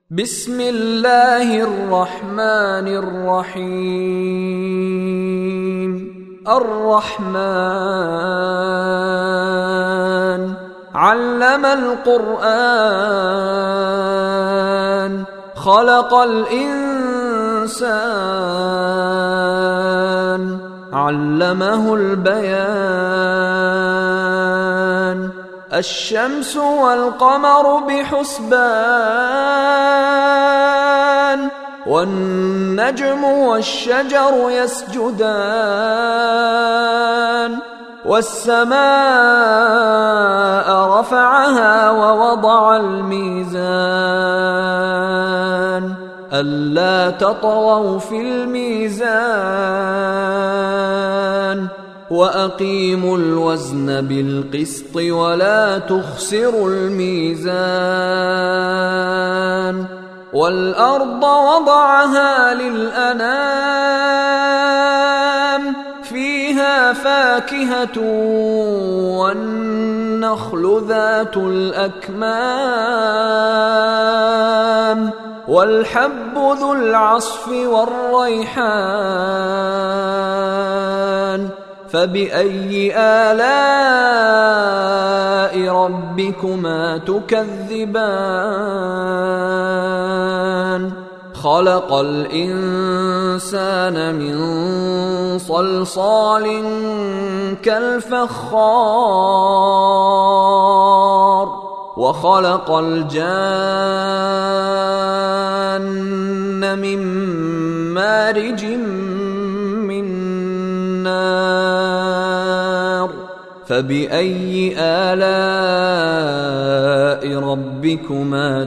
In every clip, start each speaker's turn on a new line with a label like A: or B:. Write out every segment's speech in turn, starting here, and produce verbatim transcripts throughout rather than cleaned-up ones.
A: بسم الله الرحمن الرحيم. الرحمن علم القرآن خلق الإنسان علمه البيان. الشمس والقمر بحسبان والنجم والشجر يسجدان. والسماء رفعها ووضع الميزان ألا تطغوا في الميزان وأقيموا الوزن بالقسط ولا تخسروا الميزان. والأرض وضعها للأنام فيها فاكهة والنخل ذات الأكمام والحب ذو العصف والريحان. فبأي آلاء ربكما تكذبان؟ خلق الإنسان من صلصال كالفخار وخلق الجان من مارج من نار. فبأي آلاء ربكما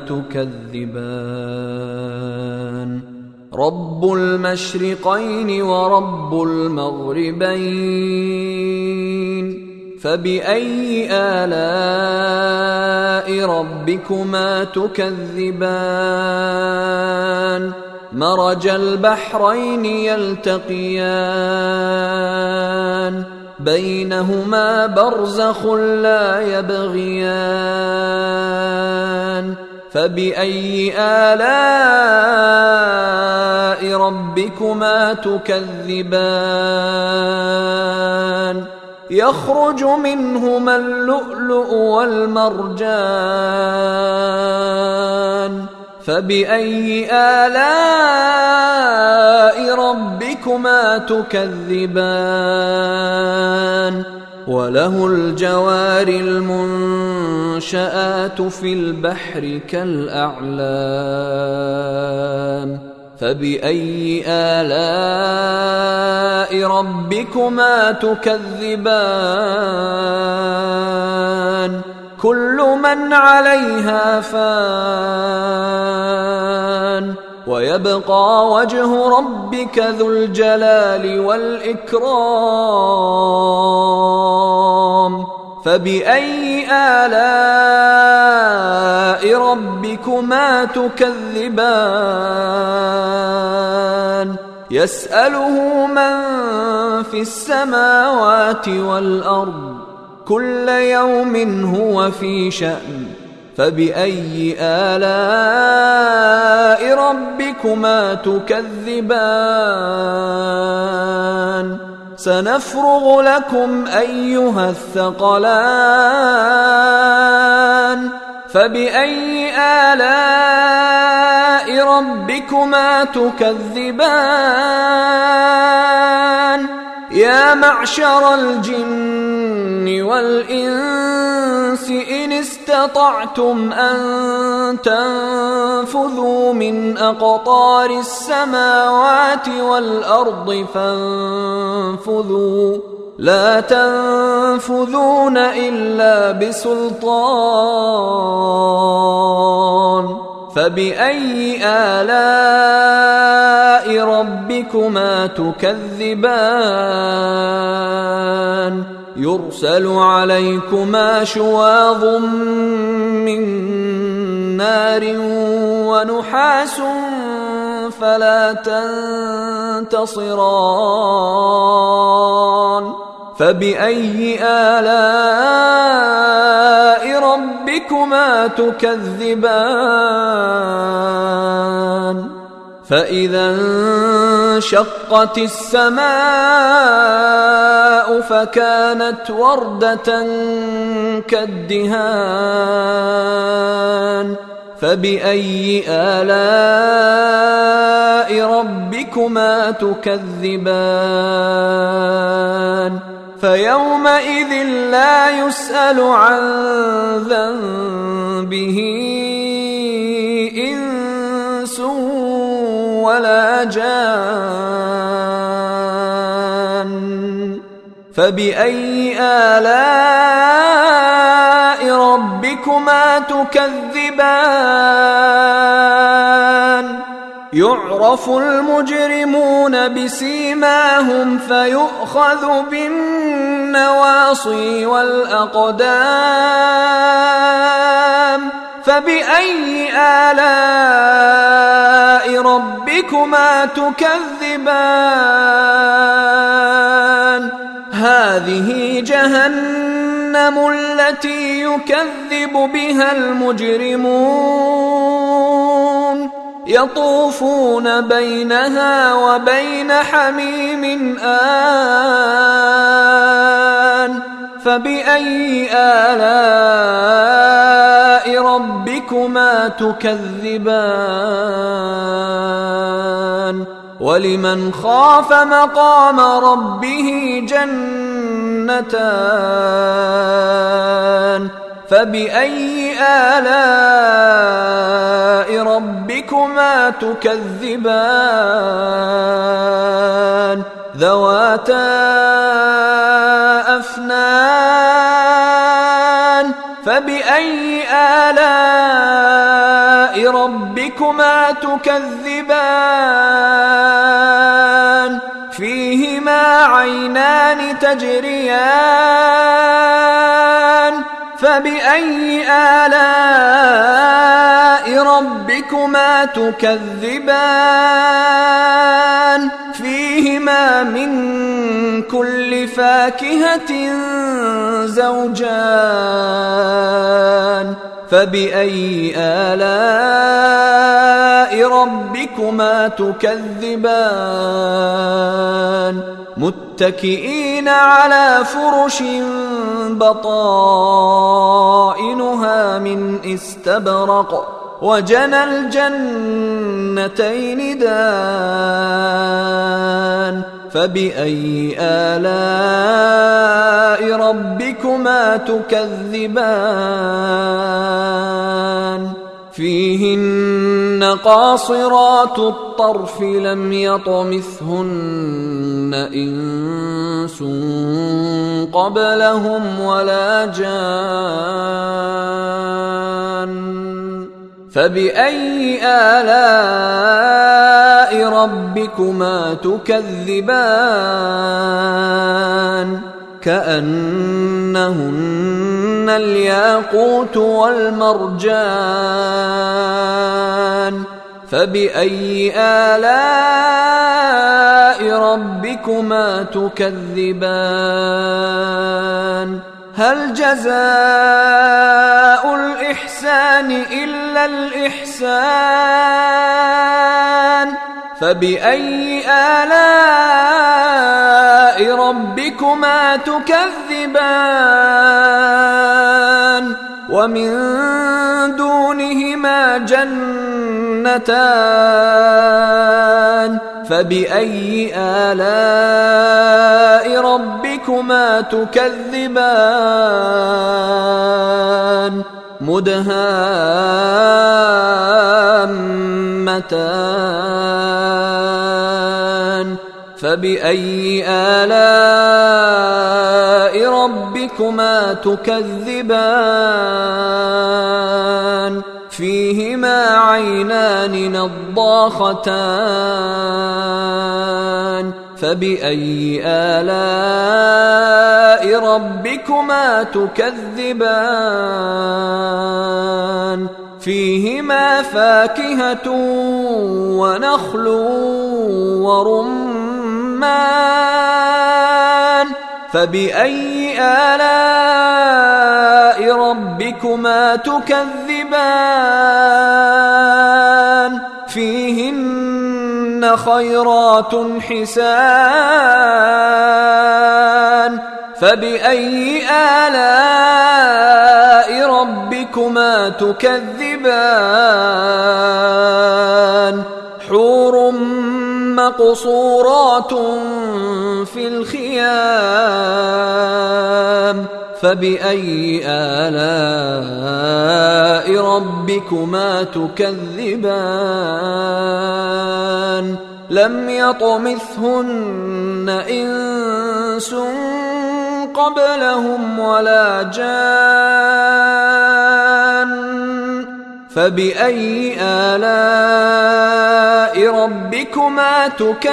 A: تكذبان؟ رب المشرقين ورب المغربين. فبأي آلاء ربكما تكذبان؟ مرج البحرين يلتقيان بينهما برزخ لا يبغيان. فبأي آلاء ربكما تكذبان؟ يخرج منهما اللؤلؤ والمرجان. فبأي آلاء ربكما تكذبان؟ وله الجوار المنشآت في البحر كالأعلام. فبأي آلاء ربكما تكذبان؟ كل من عليها فان ويبقى وجه ربك ذو الجلال والإكرام. فبأي آلاء ربكما تكذبان؟ يسأله من في السماوات والأرض كل يوم هو في شأن. فبأي آلاء ربكما تكذبان؟ سنفرغ لكم أيها الثقلان. فبأي آلاء ربكما تكذبان؟ يا معشر الجن والإنس إن استطعتم أن تنفذوا من أقطار السماوات والأرض فانفذوا لا تنفذون إلا بسلطان. فبأي آلاء ربكما تكذبان؟ يرسل عليكما شواظ من نار ونحاس فلا تنتصران. فبأي آلاء ربكما تكذبان فإذا انشقت السماء فكانت وردة كالدهان فبأي آلاء ربكما تكذبان فيومئذ لا يسأل عن ذنبه إنس ولا جان فبأي آلاء ربكما تكذبان يعرف المجرمون بسيماهم فيؤخذ بالنواصي والأقدام فبأي آلاء ربكما تكذبان هذه جهنم التي يكذب بها المجرمون يطوفون بينها وبين حميم آن فبأي آلاء ربكما تكذبان ولمن خاف مقام ربه جنتان فبأي آلاء ربكما تكذبان ذواتا أفنان فبأي آلاء ربكما تكذبان فيهما عينان تجريان فبأي آلاء ربكما تكذبان فيهما من كل فاكهة زوجان فبأي آلاء ربكما تكذبان متكئين على فرش بطائنها من استبرق وجنى الجنتين دان فبأي آلاء ربكما تكذبان فيهن قاصرات الطرف لم يطمثهن إنس قبلهم ولا جان فبأي آلاء ربكما تكذبان كأنهن الياقوت والمرجان فبأي آلاء ربكما تكذبان هل جزاء الإحسان إلا الإحسان فبأي آلاء ربكما تكذبان ومن دونهما جنتان فبأي آلاء ربكما تكذبان مدهامتان فبأي آلاء ربكما تكذبان فيهما عينان نضاختان فبأي آلاء ربكما تكذبان فيهما فاكهة ونخل ورمان فبأي آلاء ربكما تكذبان فيهن فيهن خيرات حسان فبأي آلاء ربكما تكذبان حور مقصورات في الخيام فبأي آلاء ربكما تكذبان لم يطمثهن إنس قبلهم ولا جان فبأي آلاء ربكما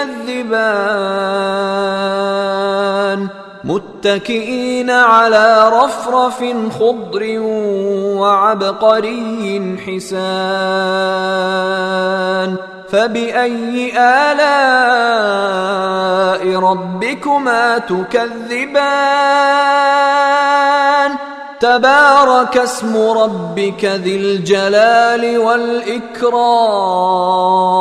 A: تكذبان متكئين على رفرف خضر وعبقري حسان فبأي آلاء ربكما تكذبان تبارك اسم ربك ذي الجلال والإكرام